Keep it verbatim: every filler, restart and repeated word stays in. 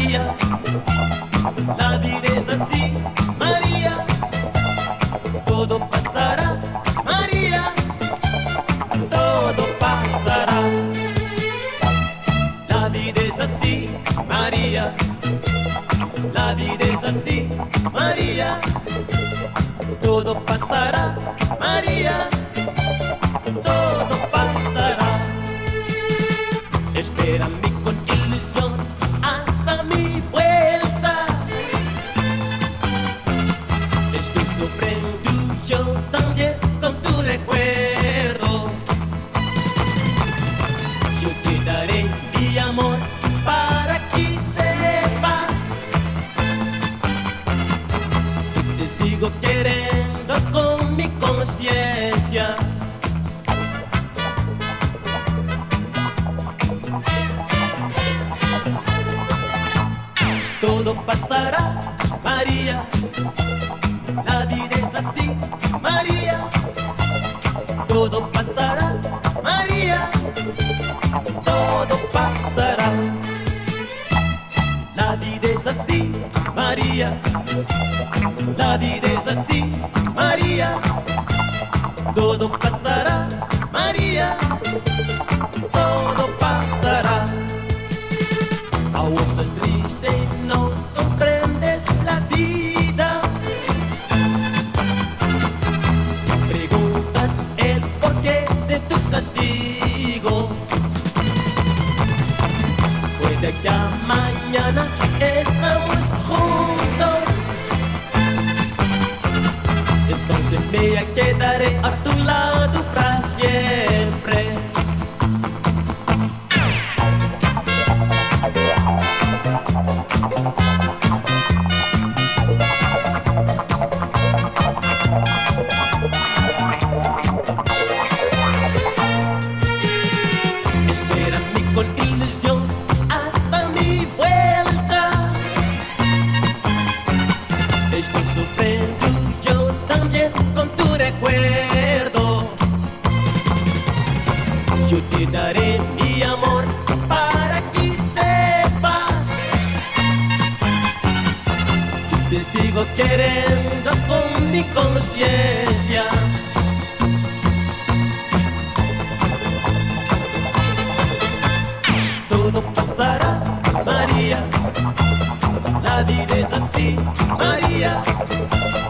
María, la vida es así, María, todo pasará, María, todo pasará. La vida es así, María, la vida es así, María, todo pasará, María, todo pasará. Espérame con ilusión hasta mi vuelta. Estoy sufriendo yo también con tu recuerdo. Yo te daré mi amor para que sepas. Te sigo queriendo con mi conciencia. Todo pasará, María, la vida es así, María, todo pasará, María, todo pasará. La vida es así, María, la vida es así, María, todo pasará, María, todo pasará. Aún estás triste, no comprendes la vida. Preguntas el porqué de tu castigo. Puede que a mañana estamos juntos. Entonces me quedaré a tu lado para siempre. Espérame con ilusión hasta mi vuelta. Estoy sufriendo yo también con tu recuerdo. Yo te daré mi amor para que sepas. Te sigo queriendo con mi conciencia. Todo pasará, María, la vida es así, María.